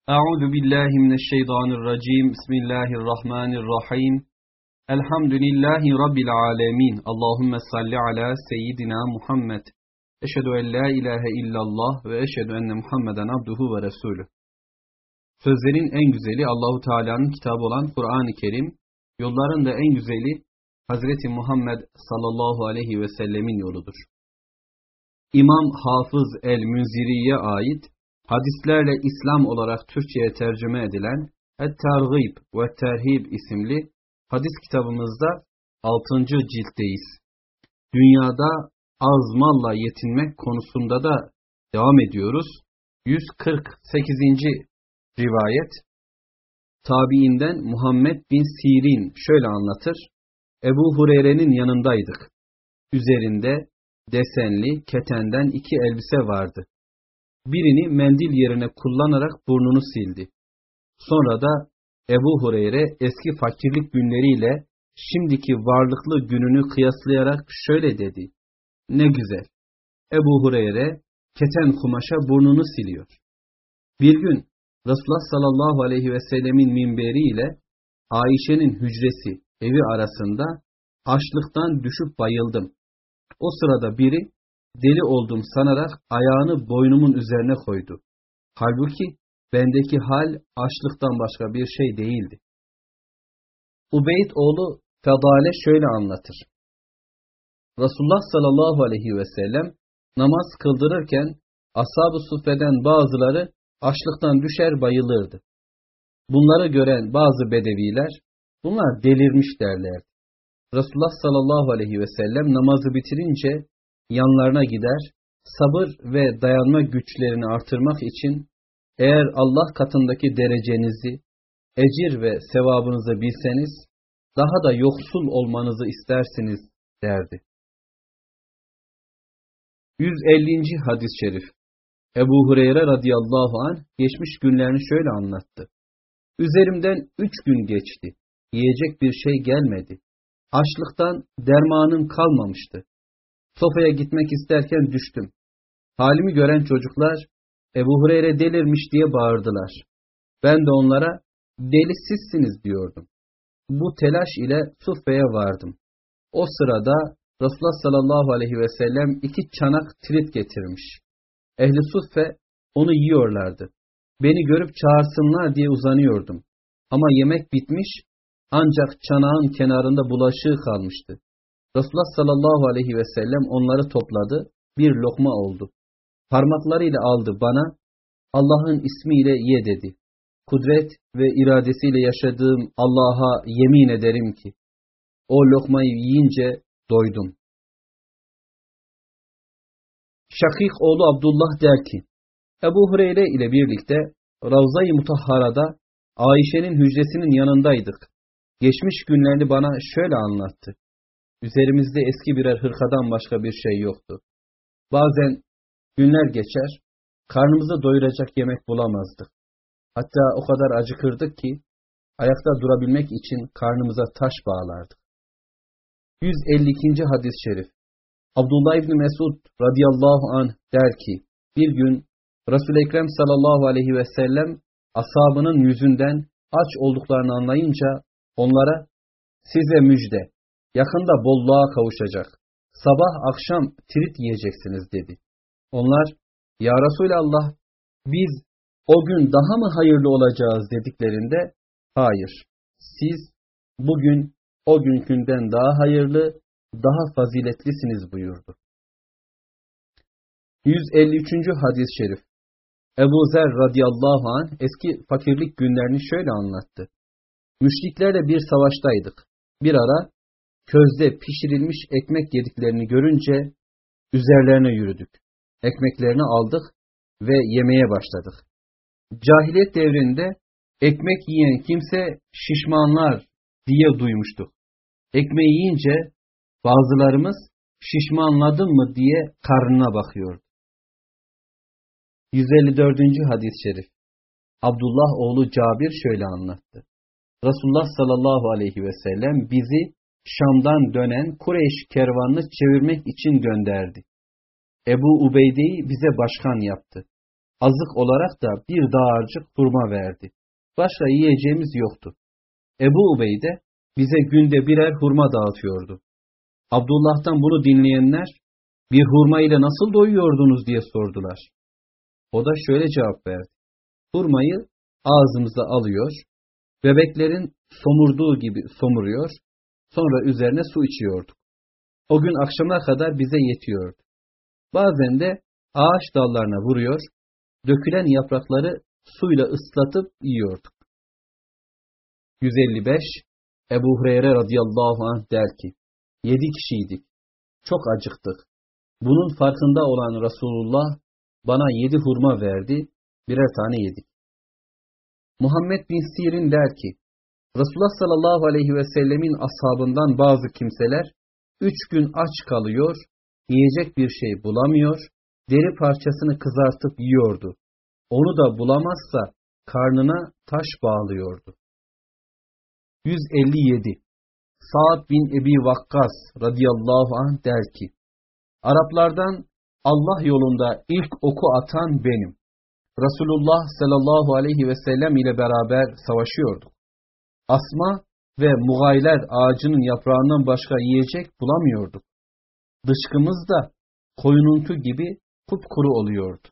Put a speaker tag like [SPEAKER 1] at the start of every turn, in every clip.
[SPEAKER 1] Euzu billahi mineşşeytanirracim. Bismillahirrahmanirrahim. Elhamdülillahi rabbil alamin. Allahumme salli ala seyyidina Muhammed. Eşhedü en la ilahe illallah ve eşhedü enne Muhammeden abduhu ve resulü. Sözlerin en güzeli Allahu Teala'nın kitabı olan Kur'an-ı Kerim, yolların da en güzeli Hazreti Muhammed sallallahu aleyhi ve sellemin yoludur. İmam Hafız el-Münziri'ye ait hadislerle İslam olarak Türkçe'ye tercüme edilen Et-Tergib ve Terhib isimli hadis kitabımızda 6. ciltteyiz. Dünyada az malla yetinmek konusunda da devam ediyoruz. 148. rivayet. Tabiinden Muhammed bin Sirin şöyle anlatır. Ebu Hureyre'nin yanındaydık. Üzerinde desenli, ketenden 2 elbise vardı. Birini mendil yerine kullanarak burnunu sildi. Sonra da Ebu Hureyre eski fakirlik günleriyle şimdiki varlıklı gününü kıyaslayarak şöyle dedi. Ne güzel. Ebu Hureyre keten kumaşa burnunu siliyor. Bir gün Resulullah sallallahu aleyhi ve sellemin minberiyle Ayşe'nin hücresi evi arasında açlıktan düşüp bayıldım. O sırada biri deli oldum sanarak ayağını boynumun üzerine koydu. Halbuki bendeki hal açlıktan başka bir şey değildi. Ubeyd oğlu Fedale şöyle anlatır. Resulullah sallallahu aleyhi ve sellem namaz kıldırırken ashab-ı suffeden bazıları açlıktan düşer bayılırdı. Bunları gören bazı bedeviler bunlar delirmiş derlerdi. Resulullah sallallahu aleyhi ve sellem namazı bitirince yanlarına gider, sabır ve dayanma güçlerini artırmak için eğer Allah katındaki derecenizi, ecir ve sevabınızı bilseniz, daha da yoksul olmanızı istersiniz derdi. 150. hadis-i şerif. Ebu Hureyre radıyallahu anh geçmiş günlerini şöyle anlattı. Üzerimden 3 gün geçti. Yiyecek bir şey gelmedi. Açlıktan dermanım kalmamıştı. Sofaya gitmek isterken düştüm. Halimi gören çocuklar Ebu Hureyre delirmiş diye bağırdılar. Ben de onlara deli sizsiniz diyordum. Bu telaş ile Suffe'ye vardım. O sırada Resulullah sallallahu aleyhi ve sellem 2 çanak trit getirmiş. Ehli Suffe onu yiyorlardı. Beni görüp çağırsınlar diye uzanıyordum. Ama yemek bitmiş ancak çanağın kenarında bulaşığı kalmıştı. Resulullah sallallahu aleyhi ve sellem onları topladı, bir lokma oldu. Parmaklarıyla aldı bana, Allah'ın ismiyle ye dedi. Kudret ve iradesiyle yaşadığım Allah'a yemin ederim ki, o lokmayı yiyince doydum. Şakik oğlu Abdullah der ki, Ebu Hureyre ile birlikte Ravza-i Mutahhara'da Ayşe'nin hücresinin yanındaydık. Geçmiş günlerini bana şöyle anlattı. Üzerimizde eski birer hırkadan başka bir şey yoktu. Bazen günler geçer, karnımızı doyuracak yemek bulamazdık. Hatta o kadar acıkırdık ki, ayakta durabilmek için karnımıza taş bağlardık. 152. hadis-i şerif. Abdullah İbni Mesud radıyallahu anh der ki, bir gün Resul-i Ekrem sallallahu aleyhi ve sellem ashabının yüzünden aç olduklarını anlayınca onlara size müjde. Yakında bolluğa kavuşacak. Sabah akşam tirit yiyeceksiniz dedi. Onlar, ya Resulallah biz o gün daha mı hayırlı olacağız dediklerinde, hayır, siz bugün o günkünden daha hayırlı, daha faziletlisiniz buyurdu. 153. hadis-i şerif. Ebu Zer radıyallahu anh eski fakirlik günlerini şöyle anlattı. Müşriklerle bir savaştaydık. Bir ara közde pişirilmiş ekmek yediklerini görünce üzerlerine yürüdük. Ekmeklerini aldık ve yemeye başladık. Cahiliyet devrinde ekmek yiyen kimse şişmanlar diye duymuştuk. Ekmeği yiyince bazılarımız şişmanladın mı diye karnına bakıyordu. 154. hadis-i şerif. Abdullah oğlu Cabir şöyle anlattı. Resulullah sallallahu aleyhi ve sellem bizi Şam'dan dönen Kureyş kervanını çevirmek için gönderdi. Ebu Ubeyde'yi bize başkan yaptı. azık olarak da bir dağarcık hurma verdi. Başka yiyeceğimiz yoktu. Ebu Ubeyde bize günde birer hurma dağıtıyordu. Abdullah'tan bunu dinleyenler, bir hurma ile nasıl doyuyordunuz diye sordular. O da şöyle cevap verdi. Hurmayı ağzımıza alıyor, bebeklerin somurduğu gibi somuruyor, sonra üzerine su içiyorduk. O gün akşama kadar bize yetiyordu. Bazen de ağaç dallarına vuruyor, dökülen yaprakları suyla ıslatıp yiyorduk. 155. Ebu Hureyre radıyallahu anh der ki, 7 kişiydik, çok acıktık. Bunun farkında olan Resulullah bana 7 hurma verdi, birer tane yedik. Muhammed bin Sirin der ki, Resulullah sallallahu aleyhi ve sellemin ashabından bazı kimseler 3 gün aç kalıyor, yiyecek bir şey bulamıyor, deri parçasını kızartıp yiyordu. Onu da bulamazsa karnına taş bağlıyordu. 157. Sa'd bin Ebi Vakkas radıyallahu anh der ki, Araplardan Allah yolunda ilk oku atan benim. Resulullah sallallahu aleyhi ve sellem ile beraber savaşıyorduk. Asma ve mugayler ağacının yaprağından başka yiyecek bulamıyorduk. Dışkımız da koyununki gibi kupkuru oluyordu.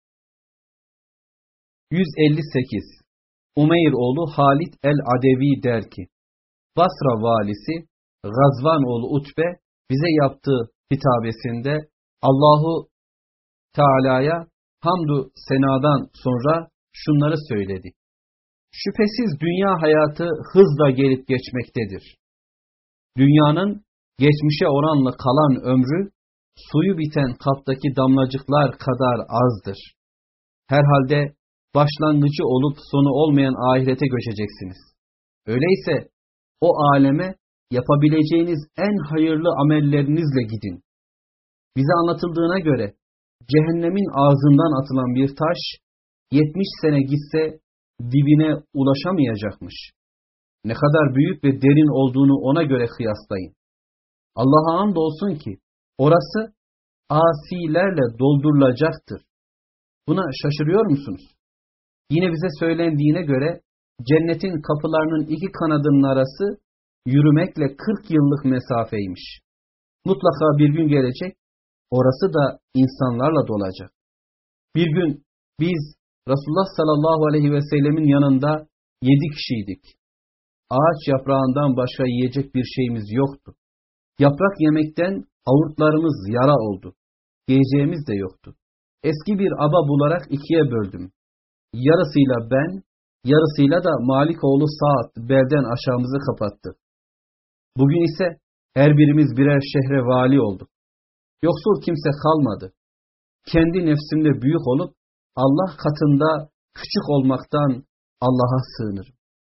[SPEAKER 1] 158. Umeyr oğlu Halid el-Adevi der ki, Basra valisi Gazvan oğlu Utbe bize yaptığı hitabesinde Allahu Teala'ya hamdü senadan sonra şunları söyledi. Şüphesiz dünya hayatı hızla gelip geçmektedir. Dünyanın geçmişe oranla kalan ömrü suyu biten kaptaki damlacıklar kadar azdır. Herhalde başlangıcı olup sonu olmayan ahirete göçeceksiniz. Öyleyse o aleme yapabileceğiniz en hayırlı amellerinizle gidin. Bize anlatıldığına göre cehennemin ağzından atılan bir taş 70 sene gitse dibine ulaşamayacakmış. Ne kadar büyük ve derin olduğunu ona göre kıyaslayın. Allah'a andolsun ki orası asilerle doldurulacaktır. Buna şaşırıyor musunuz? Yine bize söylendiğine göre cennetin kapılarının 2 kanadının arası yürümekle 40 yıllık mesafeymiş. Mutlaka bir gün gelecek, orası da insanlarla dolacak. Bir gün biz Resulullah sallallahu aleyhi ve sellemin yanında 7 kişiydik. Ağaç yaprağından başka yiyecek bir şeyimiz yoktu. Yaprak yemekten avurtlarımız yara oldu. Yiyeceğimiz de yoktu. Eski bir aba bularak 2'ye böldüm. Yarısıyla ben, yarısıyla da Malik oğlu Sa'd belden aşağımızı kapattı. Bugün ise her birimiz birer şehre vali olduk. Yoksul kimse kalmadı. Kendi nefsimde büyük olup Allah katında küçük olmaktan Allah'a sığınırım.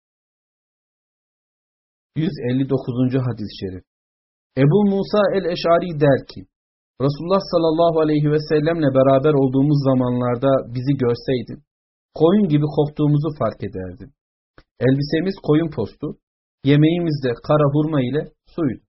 [SPEAKER 1] 159. hadis-i şerif. Ebu Musa el-Eş'ari der ki, Resulullah sallallahu aleyhi ve sellemle beraber olduğumuz zamanlarda bizi görseydin, koyun gibi koktuğumuzu fark ederdin. Elbisemiz koyun postu, yemeğimiz de kara hurma ile suydu.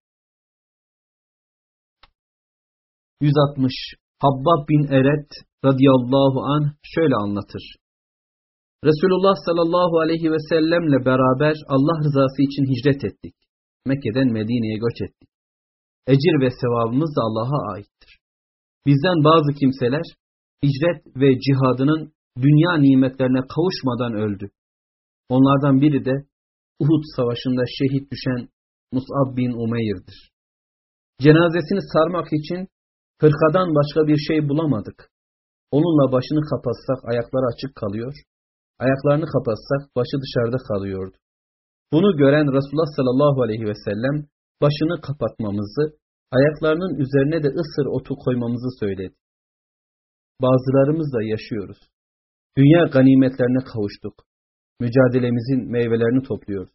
[SPEAKER 1] 160. Habbab bin Eret radıyallahu anh şöyle anlatır. Resulullah sallallahu aleyhi ve sellemle beraber Allah rızası için hicret ettik. Mekke'den Medine'ye göç ettik. Ecir ve sevabımız da Allah'a aittir. Bizden bazı kimseler hicret ve cihadının dünya nimetlerine kavuşmadan öldü. Onlardan biri de Uhud savaşında şehit düşen Mus'ab bin Umeyr'dir. Cenazesini sarmak için hırkadan başka bir şey bulamadık. Onunla başını kapatsak ayakları açık kalıyor, ayaklarını kapatsak başı dışarıda kalıyordu. Bunu gören Resulullah sallallahu aleyhi ve sellem başını kapatmamızı, ayaklarının üzerine de ısır otu koymamızı söyledi. Bazılarımız da yaşıyoruz. Dünya ganimetlerine kavuştuk. Mücadelemizin meyvelerini topluyoruz.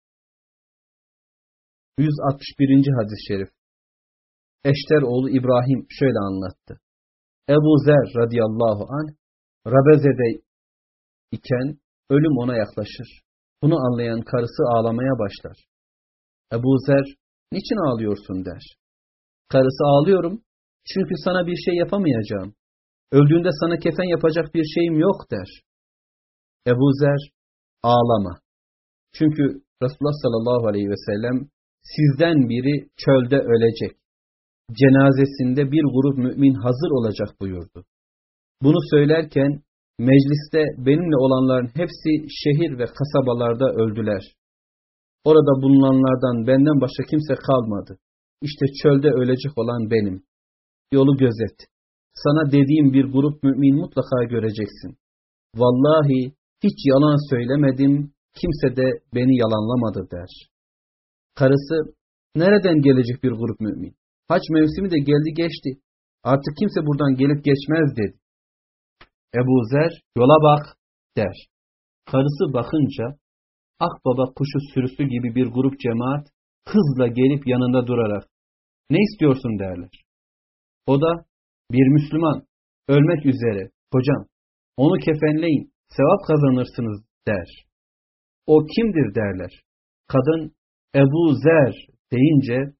[SPEAKER 1] 161. hadis-i şerif. Eşter oğlu İbrahim şöyle anlattı. Ebu Zer radıyallahu anh, Rabeze'de iken ölüm ona yaklaşır. Bunu anlayan karısı ağlamaya başlar. Ebu Zer, niçin ağlıyorsun der. Karısı, ağlıyorum çünkü sana bir şey yapamayacağım. Öldüğünde sana kefen yapacak bir şeyim yok der. Ebu Zer, ağlama. Çünkü Resulullah sallallahu aleyhi ve sellem sizden biri çölde ölecek. Cenazesinde bir grup mümin hazır olacak buyurdu. Bunu söylerken mecliste benimle olanların hepsi şehir ve kasabalarda öldüler. Orada bulunanlardan benden başka kimse kalmadı. İşte çölde ölecek olan benim. Yolu gözet. Sana dediğim bir grup mümin mutlaka göreceksin. Vallahi hiç yalan söylemedim, kimse de beni yalanlamadı der. Karısı, nereden gelecek bir grup mümin? Hac mevsimi de geldi geçti. Artık kimse buradan gelip geçmez dedi. Ebu Zer, yola bak der. Karısı bakınca, akbaba kuşu sürüsü gibi bir grup cemaat hızla gelip yanında durarak, ne istiyorsun derler. O da, bir Müslüman, ölmek üzere, hocam, onu kefenleyin, sevap kazanırsınız der. O kimdir derler. Kadın, Ebu Zer deyince,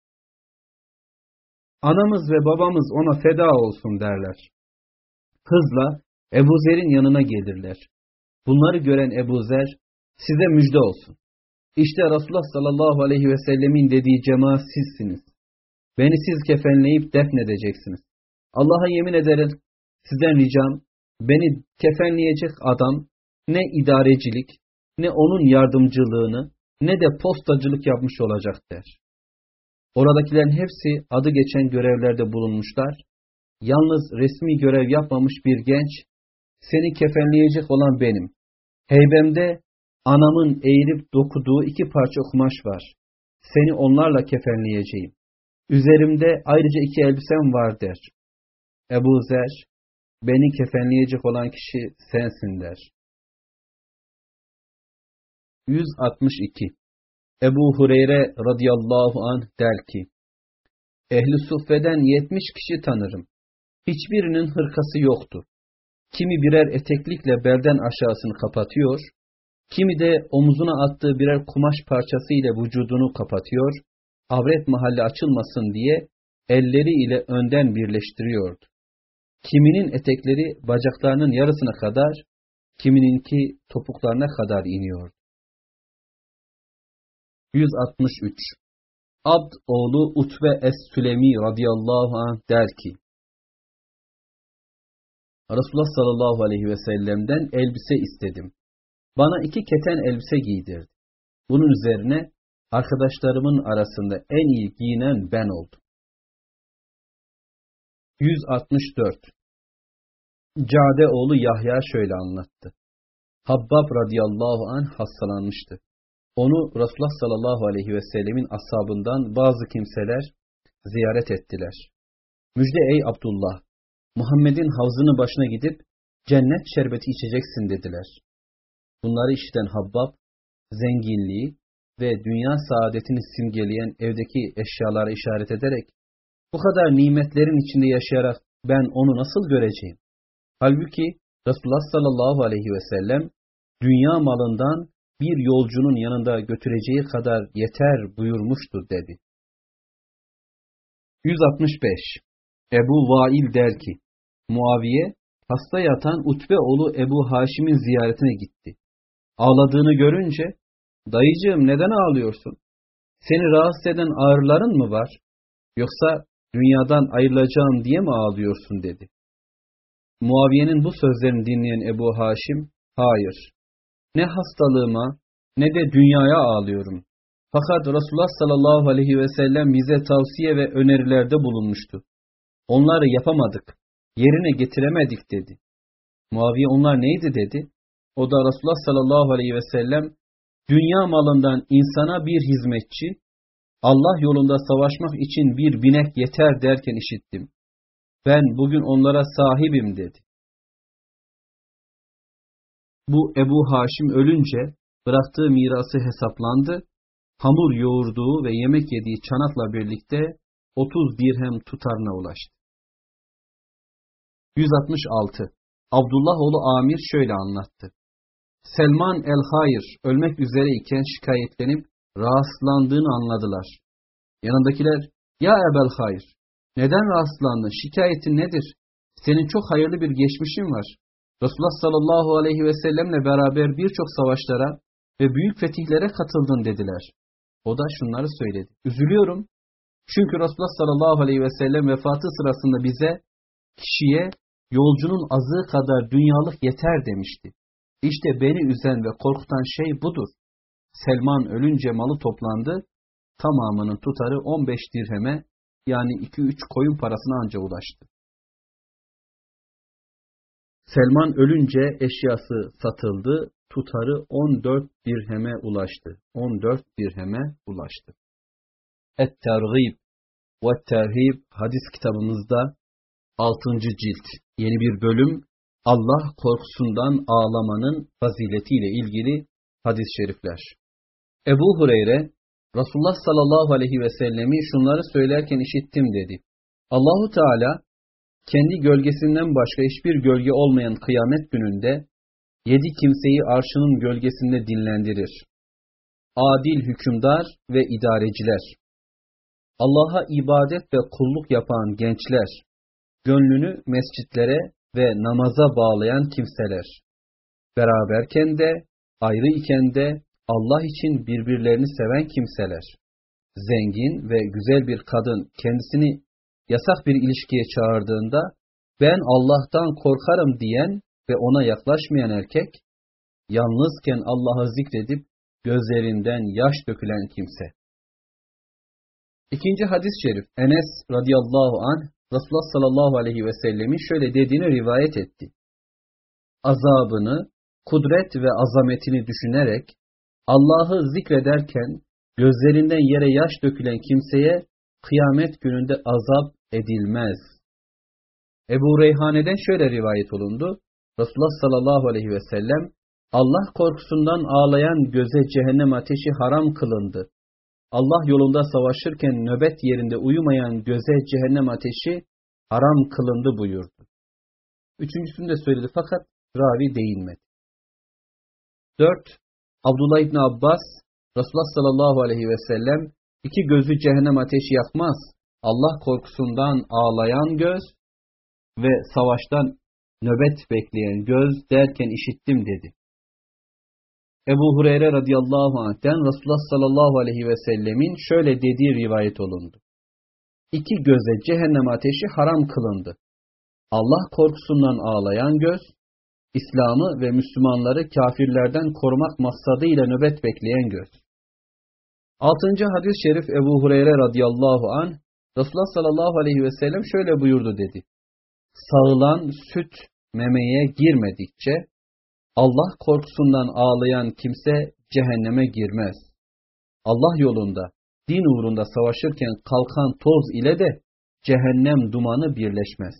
[SPEAKER 1] anamız ve babamız ona feda olsun derler. Hızla Ebu Zer'in yanına gelirler. Bunları gören Ebu Zer, size müjde olsun. İşte Resulullah sallallahu aleyhi ve sellemin dediği cemaat sizsiniz. Beni siz kefenleyip defnedeceksiniz. Allah'a yemin ederim, sizden ricam, beni kefenleyecek adam ne idarecilik, ne onun yardımcılığını, ne de postacılık yapmış olacak der. Oradakilerin hepsi adı geçen görevlerde bulunmuşlar. Yalnız resmi görev yapmamış bir genç, seni kefenleyecek olan benim. Heybemde anamın eğilip dokuduğu 2 parça kumaş var. Seni onlarla kefenleyeceğim. Üzerimde ayrıca 2 elbisem var der. Ebu Zer, beni kefenleyecek olan kişi sensin der. 162. Ebu Hureyre radıyallahu anh der ki, Ehl-i Suffe'den 70 kişi tanırım. Hiçbirinin hırkası yoktu. Kimi birer eteklikle belden aşağısını kapatıyor, kimi de omuzuna attığı birer kumaş parçası ile vücudunu kapatıyor, avret mahalli açılmasın diye elleri ile önden birleştiriyordu. Kiminin etekleri bacaklarının yarısına kadar, kimininki topuklarına kadar iniyordu. 163. Abd oğlu Utbe es-Sülemi radıyallahu anh der ki, Resulullah sallallahu aleyhi ve sellem'den elbise istedim. Bana 2 keten elbise giydirdi. Bunun üzerine arkadaşlarımın arasında en iyi giyinen ben oldum. 164. Cade oğlu Yahya şöyle anlattı. Habbab radıyallahu anh hastalanmıştı. Onu Resulullah sallallahu aleyhi ve sellemin ashabından bazı kimseler ziyaret ettiler. Müjde ey Abdullah, Muhammed'in havzının başına gidip cennet şerbeti içeceksin dediler. Bunları işiten Habbab, zenginliği ve dünya saadetini simgeleyen evdeki eşyalara işaret ederek, bu kadar nimetlerin içinde yaşayarak ben onu nasıl göreceğim? Halbuki Resulullah sallallahu aleyhi ve sellem, dünya malından bir yolcunun yanında götüreceği kadar yeter buyurmuştu dedi. 165. Ebu Vail der ki, Muaviye, hasta yatan Utbe oğlu Ebu Haşim'in ziyaretine gitti. Ağladığını görünce, dayıcığım neden ağlıyorsun? Seni rahatsız eden ağrıların mı var? Yoksa dünyadan ayrılacağım diye mi ağlıyorsun dedi. Muaviye'nin bu sözlerini dinleyen Ebu Haşim, hayır, ne hastalığıma ne de dünyaya ağlıyorum. Fakat Resulullah sallallahu aleyhi ve sellem bize tavsiye ve önerilerde bulunmuştu. Onları yapamadık, yerine getiremedik dedi. Muaviye onlar neydi dedi. O da Resulullah sallallahu aleyhi ve sellem, dünya malından insana bir hizmetçi, Allah yolunda savaşmak için bir binek yeter derken işittim. Ben bugün onlara sahibim dedi. Bu Ebu Haşim ölünce bıraktığı mirası hesaplandı. Hamur yoğurduğu ve yemek yediği çanakla birlikte 30 dirhem tutarına ulaştı. 166. Abdullah oğlu Amir şöyle anlattı. Selman el-Hayr ölmek üzereyken şikayetlenip rahatsızlandığını anladılar. Yanındakiler, ya Ebel Hayr, neden rahatsızlandın, şikayetin nedir? senin çok hayırlı bir geçmişin var. Resulullah sallallahu aleyhi ve sellemle beraber birçok savaşlara ve büyük fetihlere katıldın dediler. O da şunları söyledi. Üzülüyorum. Çünkü Resulullah sallallahu aleyhi ve sellem vefatı sırasında bize kişiye yolcunun azığı kadar dünyalık yeter demişti. İşte beni üzen ve korkutan şey budur. Selman ölünce malı toplandı. Tamamının tutarı 15 dirheme yani 2-3 koyun parasına anca ulaştı. Selman ölünce eşyası satıldı. Tutarı 14 dirheme ulaştı. 14 dirheme ulaştı. Et-Tergib ve Terhib hadis kitabımızda 6. cilt yeni bir bölüm Allah korkusundan ağlamanın faziletiyle ilgili hadis-i şerifler. Ebu Hureyre Resulullah sallallahu aleyhi ve sellemi şunları söylerken işittim dedi. Allahu Teala kendi gölgesinden başka hiçbir gölge olmayan kıyamet gününde 7 kimseyi arşının gölgesinde dinlendirir. Adil hükümdar ve idareciler, Allah'a ibadet ve kulluk yapan gençler, gönlünü mescitlere ve namaza bağlayan kimseler, beraberken de ayrı iken de Allah için birbirlerini seven kimseler, zengin ve güzel bir kadın kendisini yasak bir ilişkiye çağırdığında ben Allah'tan korkarım diyen ve ona yaklaşmayan erkek, yalnızken Allah'ı zikredip gözlerinden yaş dökülen kimse. İkinci hadis-i şerif Enes radıyallahu anh Resulullah sallallahu aleyhi ve sellemin şöyle dediğini rivayet etti. Azabını, kudret ve azametini düşünerek Allah'ı zikrederken gözlerinden yere yaş dökülen kimseye kıyamet gününde azap edilmez. Ebu Reyhane'den şöyle rivayet olundu. Resulullah sallallahu aleyhi ve sellem Allah korkusundan ağlayan göze cehennem ateşi haram kılındı. Allah yolunda savaşırken nöbet yerinde uyumayan göze cehennem ateşi haram kılındı buyurdu. Üçüncüsünü de söyledi fakat ravi değinmedi. 4. Abdullah İbni Abbas Resulullah sallallahu aleyhi ve sellem iki gözü cehennem ateşi yakmaz. Allah korkusundan ağlayan göz ve savaştan nöbet bekleyen göz derken işittim dedi. Ebu Hureyre radıyallahu anh'ten Resulullah sallallahu aleyhi ve sellemin şöyle dediği rivayet olundu. İki göze cehennem ateşi haram kılındı. Allah korkusundan ağlayan göz, İslam'ı ve Müslümanları kafirlerden korumak maksadıyla nöbet bekleyen göz. 6. hadis-i şerif Ebu Hureyre radıyallahu anh, Resulullah sallallahu aleyhi ve sellem şöyle buyurdu dedi. Sağılan süt memeye girmedikçe, Allah korkusundan ağlayan kimse cehenneme girmez. Allah yolunda, din uğrunda savaşırken kalkan toz ile de cehennem dumanı birleşmez.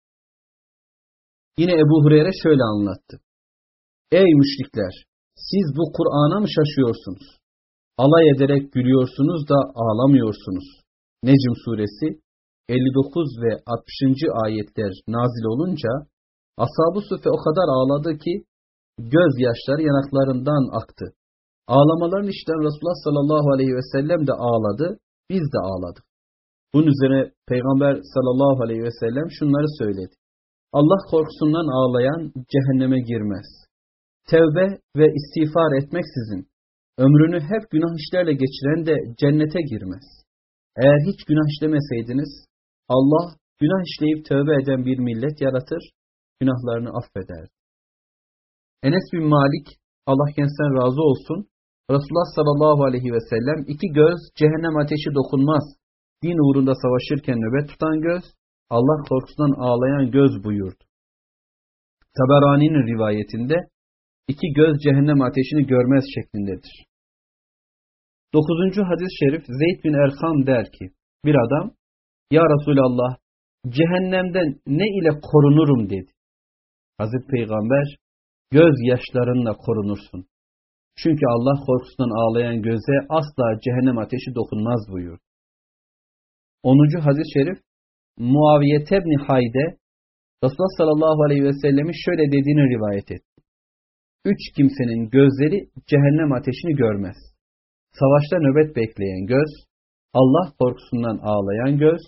[SPEAKER 1] Yine Ebu Hureyre şöyle anlattı. Ey müşrikler! Siz bu Kur'an'a mı şaşıyorsunuz? Alay ederek gülüyorsunuz da ağlamıyorsunuz. Necm suresi 59 ve 60. ayetler nazil olunca Ashab-ı Suffe o kadar ağladı ki gözyaşları yanaklarından aktı. Ağlamalarını işiten Resulullah sallallahu aleyhi ve sellem de ağladı, biz de ağladık. Bunun üzerine Peygamber sallallahu aleyhi ve sellem şunları söyledi. Allah korkusundan ağlayan cehenneme girmez. Tevbe ve istiğfar etmeksizin ömrünü hep günah işlerle geçiren de cennete girmez. Eğer hiç günah işlemeseydiniz Allah günah işleyip tövbe eden bir millet yaratır, günahlarını affeder. Enes bin Malik, Allah kendisinden razı olsun, Resulullah sallallahu aleyhi ve sellem iki göz cehennem ateşi dokunmaz. Din uğrunda savaşırken nöbet tutan göz, Allah korkusundan ağlayan göz buyurdu. Taberani'nin rivayetinde iki göz cehennem ateşini görmez şeklindedir. 9. hadis-i şerif Zeyd bin Erkam der ki, bir adam, Ya Resulallah, cehennemden ne ile korunurum dedi. Hazreti Peygamber, göz yaşlarınla korunursun. Çünkü Allah korkusundan ağlayan göze asla cehennem ateşi dokunmaz buyurdu. 10. hadis-i şerif Muaviye tebni Hayde Resulullah sallallahu aleyhi ve sellemin şöyle dediğini rivayet etti. 3 kimsenin gözleri cehennem ateşini görmez. Savaşta nöbet bekleyen göz, Allah korkusundan ağlayan göz,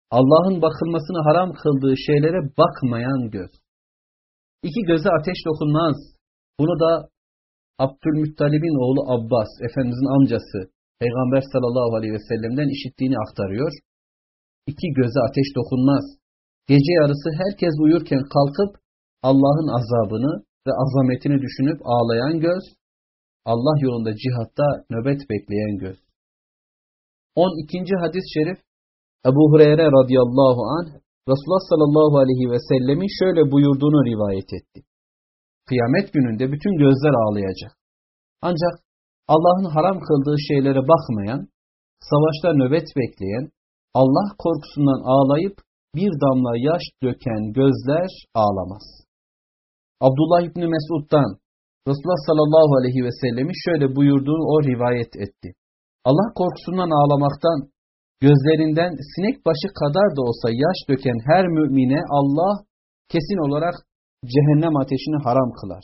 [SPEAKER 1] Allah'ın bakılmasını haram kıldığı şeylere bakmayan göz. İki göze ateş dokunmaz. Bunu da Abdülmuttalib'in oğlu Abbas, Efendimizin amcası, Peygamber sallallahu aleyhi ve sellem'den işittiğini aktarıyor. İki göze ateş dokunmaz. Gece yarısı herkes uyurken kalkıp Allah'ın azabını ve azametini düşünüp ağlayan göz, Allah yolunda cihatta nöbet bekleyen göz. 12. hadis-i şerif, Ebu Hureyre radıyallahu anh, Resulullah sallallahu aleyhi ve sellemin şöyle buyurduğunu rivayet etti. Kıyamet gününde bütün gözler ağlayacak. Ancak Allah'ın haram kıldığı şeylere bakmayan, savaşta nöbet bekleyen, Allah korkusundan ağlayıp bir damla yaş döken gözler ağlamaz. Abdullah İbni Mesud'dan Resulullah sallallahu aleyhi ve sellemin şöyle buyurduğunu o rivayet etti. Allah korkusundan ağlamaktan, gözlerinden sinek başı kadar da olsa yaş döken her mümine Allah kesin olarak cehennem ateşini haram kılar.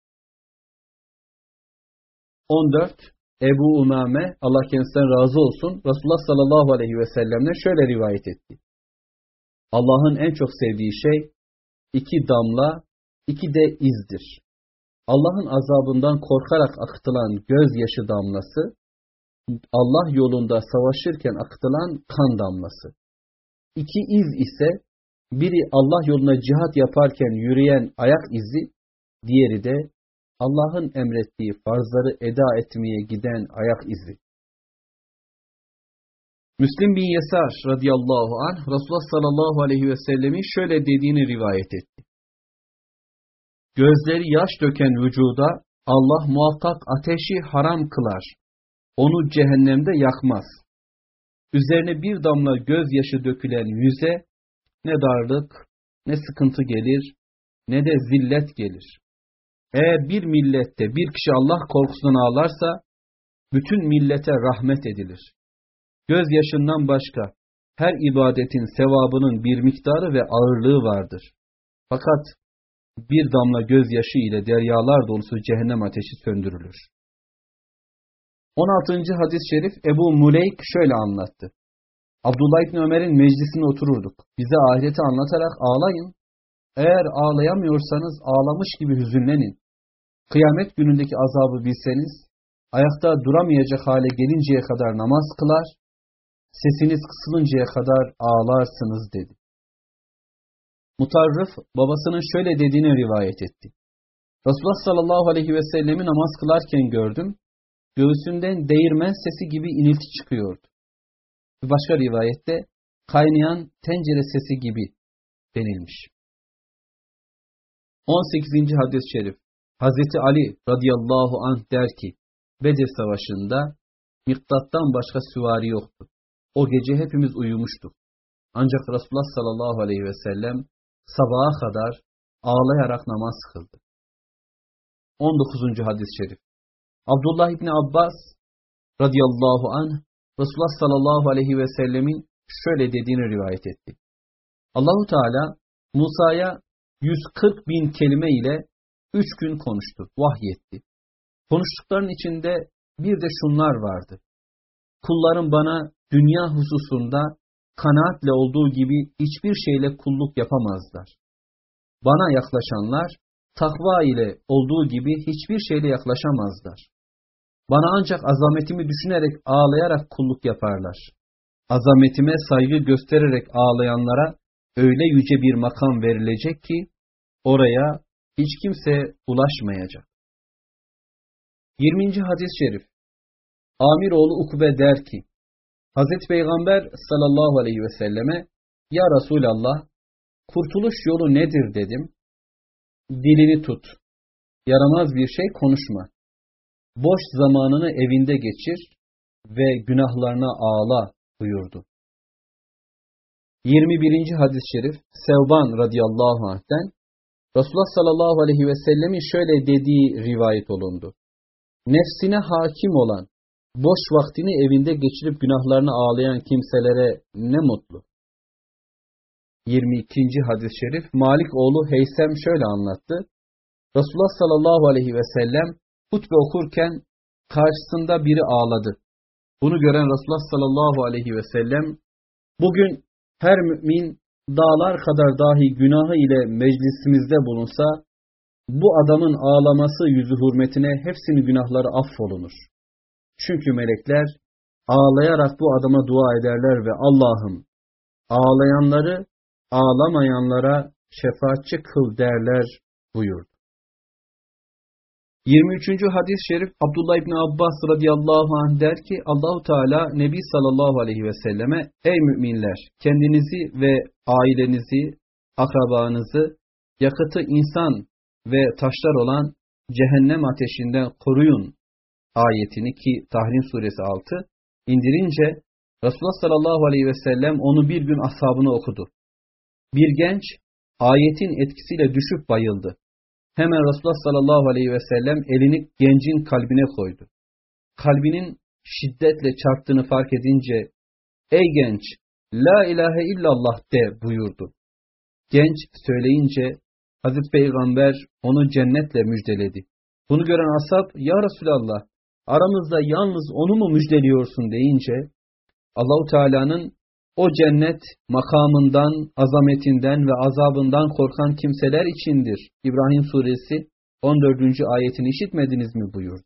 [SPEAKER 1] 14. Ebu Umame, Allah kendisinden razı olsun, Resulullah sallallahu aleyhi ve sellem'den şöyle rivayet etti. Allah'ın en çok sevdiği şey, iki damla, iki de izdir. Allah'ın azabından korkarak akıtılan gözyaşı damlası, Allah yolunda savaşırken akıtılan kan damlası. İki iz ise, biri Allah yoluna cihat yaparken yürüyen ayak izi, diğeri de Allah'ın emrettiği farzları eda etmeye giden ayak izi. Müslim bin Yesar radıyallahu anh, Resulullah sallallahu aleyhi ve sellemin şöyle dediğini rivayet etti. Gözleri yaş döken vücuda Allah muhakkak ateşi haram kılar. Onu cehennemde yakmaz. Üzerine bir damla gözyaşı dökülen yüze ne darlık, ne sıkıntı gelir, ne de zillet gelir. Eğer bir millette bir kişi Allah korkusundan ağlarsa, bütün millete rahmet edilir. Gözyaşından başka her ibadetin sevabının bir miktarı ve ağırlığı vardır. Fakat bir damla gözyaşı ile deryalar dolusu cehennem ateşi söndürülür. 16. hadis-i şerif, Ebu Muleyk şöyle anlattı. Abdullah İbni Ömer'in meclisine otururduk. Bize ahireti anlatarak ağlayın. Eğer ağlayamıyorsanız ağlamış gibi hüzünlenin. Kıyamet günündeki azabı bilseniz, ayakta duramayacak hale gelinceye kadar namaz kılar, sesiniz kısılıncaya kadar ağlarsınız dedi. Mutarrif babasının şöyle dediğini rivayet etti. Resulullah sallallahu aleyhi ve sellemi namaz kılarken gördüm, göğsünden değirmen sesi gibi inilti çıkıyordu. Bir başka rivayette kaynayan tencere sesi gibi denilmiş. 18. hadis-i şerif, Hazreti Ali radıyallahu anh der ki, Bedir Savaşı'nda Miktat'tan başka süvari yoktu. O gece hepimiz uyumuştuk. Ancak Resulullah sallallahu aleyhi ve sellem sabaha kadar ağlayarak namaz kıldı. 19. hadis-i şerif, Abdullah İbni Abbas radıyallahu anh, Resulullah sallallahu aleyhi ve sellemin şöyle dediğini rivayet etti. Allahu Teala Musa'ya 140 bin kelime ile 3 gün konuştu, vahyetti. Konuştukların içinde bir de şunlar vardı. Kullarım bana dünya hususunda kanaatle olduğu gibi hiçbir şeyle kulluk yapamazlar. Bana yaklaşanlar takva ile olduğu gibi hiçbir şeyle yaklaşamazlar. Bana ancak azametimi düşünerek ağlayarak kulluk yaparlar. Azametime saygı göstererek ağlayanlara öyle yüce bir makam verilecek ki oraya hiç kimse ulaşmayacak. 20. hadis-i şerif, Amir oğlu Ukbe der ki, Hazreti Peygamber sallallahu aleyhi ve selleme, Ya Resulallah, kurtuluş yolu nedir dedim. Dilini tut, yaramaz bir şey konuşma. Boş zamanını evinde geçir ve günahlarına ağla buyurdu. 21. hadis-i şerif, Sevban radıyallahu anh'ten, Resulullah sallallahu aleyhi ve sellemin şöyle dediği rivayet olundu. Nefsine hakim olan, boş vaktini evinde geçirip günahlarını ağlayan kimselere ne mutlu. 22. hadis-i şerif, Malik oğlu Heysem şöyle anlattı. Resulullah sallallahu aleyhi ve sellem hutbe okurken karşısında biri ağladı. Bunu gören Resulullah sallallahu aleyhi ve sellem, bugün her mümin dağlar kadar dahi günahı ile meclisimizde bulunsa, bu adamın ağlaması yüzü hürmetine hepsinin günahları affolunur. Çünkü melekler ağlayarak bu adama dua ederler ve Allah'ım ağlayanları ağlamayanlara şefaatçi kıl derler buyurdu. 23. hadis-i şerif Abdullah İbni Abbas radıyallahu anh der ki Allahu Teala Nebi sallallahu aleyhi ve selleme ey müminler kendinizi ve ailenizi, akrabanızı yakıtı insan ve taşlar olan cehennem ateşinden koruyun ayetini ki Tahrim suresi 6 indirince Resulullah sallallahu aleyhi ve sellem onu bir gün ashabına okudu. Bir genç ayetin etkisiyle düşüp bayıldı. Hemen Resulullah sallallahu aleyhi ve sellem elini gencin kalbine koydu. Kalbinin şiddetle çarptığını fark edince ey genç la ilahe illallah de buyurdu. Genç söyleyince Hazreti Peygamber onu cennetle müjdeledi. Bunu gören ashab ya Resulallah aramızda yalnız onu mu müjdeliyorsun deyince Allahu Teala'nın o cennet makamından, azametinden ve azabından korkan kimseler içindir. İbrahim suresi 14. ayetini işitmediniz mi buyurdu.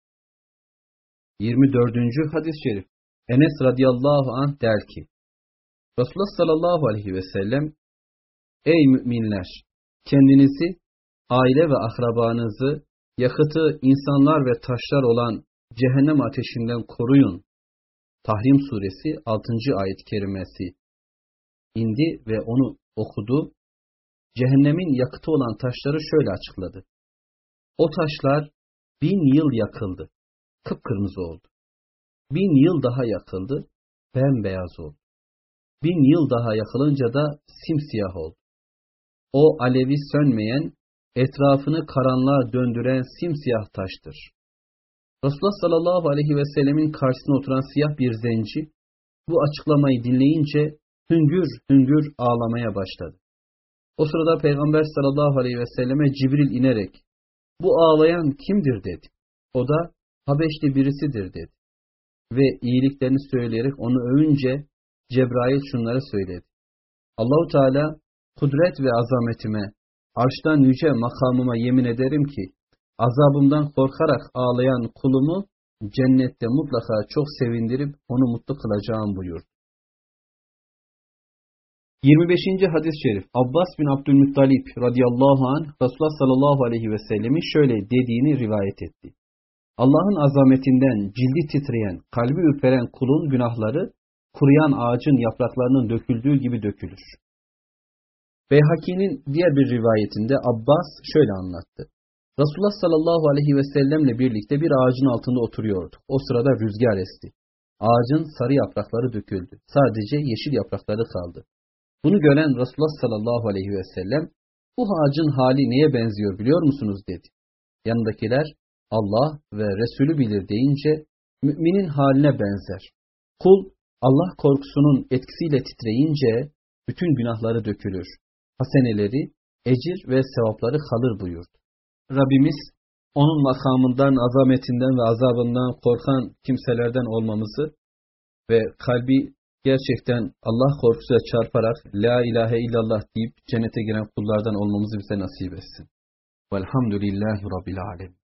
[SPEAKER 1] 24. hadis-i şerif Enes radıyallahu anh der ki Resulullah sallallahu aleyhi ve sellem ey müminler kendinizi, aile ve akrabanızı yakıtı insanlar ve taşlar olan cehennem ateşinden koruyun. Tahrim suresi 6. ayet-i kerimesi indi ve onu okudu. Cehennemin yakıtı olan taşları şöyle açıkladı. O taşlar 1000 yıl yakıldı. Kıpkırmızı oldu. 1000 yıl daha yakıldı. Bembeyaz oldu. 1000 yıl daha yakılınca da simsiyah oldu. O alevi sönmeyen, etrafını karanlığa döndüren simsiyah taştır. Resulullah sallallahu aleyhi ve sellemin karşısına oturan siyah bir zenci bu açıklamayı dinleyince hüngür hüngür ağlamaya başladı. O sırada Peygamber sallallahu aleyhi ve selleme Cibril inerek bu ağlayan kimdir dedi. O da Habeşli birisidir dedi. Ve iyiliklerini söyleyerek onu övünce Cebrail şunları söyledi. Allahu Teala kudret ve azametime, arştan yüce makamıma yemin ederim ki azabımdan korkarak ağlayan kulumu cennette mutlaka çok sevindirip onu mutlu kılacağım buyurdu. 25. hadis-i şerif Abbas bin Abdülmuttalib radıyallahu anh Resulullah sallallahu aleyhi ve sellemin şöyle dediğini rivayet etti. Allah'ın azametinden cildi titreyen, kalbi ürperen kulun günahları kuruyan ağacın yapraklarının döküldüğü gibi dökülür. Beyhaki'nin diğer bir rivayetinde Abbas şöyle anlattı. Resulullah sallallahu aleyhi ve sellemle birlikte bir ağacın altında oturuyorduk. O sırada rüzgar esti. Ağacın sarı yaprakları döküldü. Sadece yeşil yaprakları kaldı. Bunu gören Resulullah sallallahu aleyhi ve sellem, bu ağacın hali neye benziyor biliyor musunuz dedi. Yanındakiler Allah ve Resulü bilir deyince müminin haline benzer. Kul Allah korkusunun etkisiyle titreyince bütün günahları dökülür. Haseneleri, ecir ve sevapları kalır buyurdu. Rabbimiz onun makamından, azametinden ve azabından korkan kimselerden olmamızı ve kalbi gerçekten Allah korkusuyla çarparak La ilahe illallah deyip cennete giren kullardan olmamızı bize nasip etsin. Velhamdülillahi Rabbil alemin.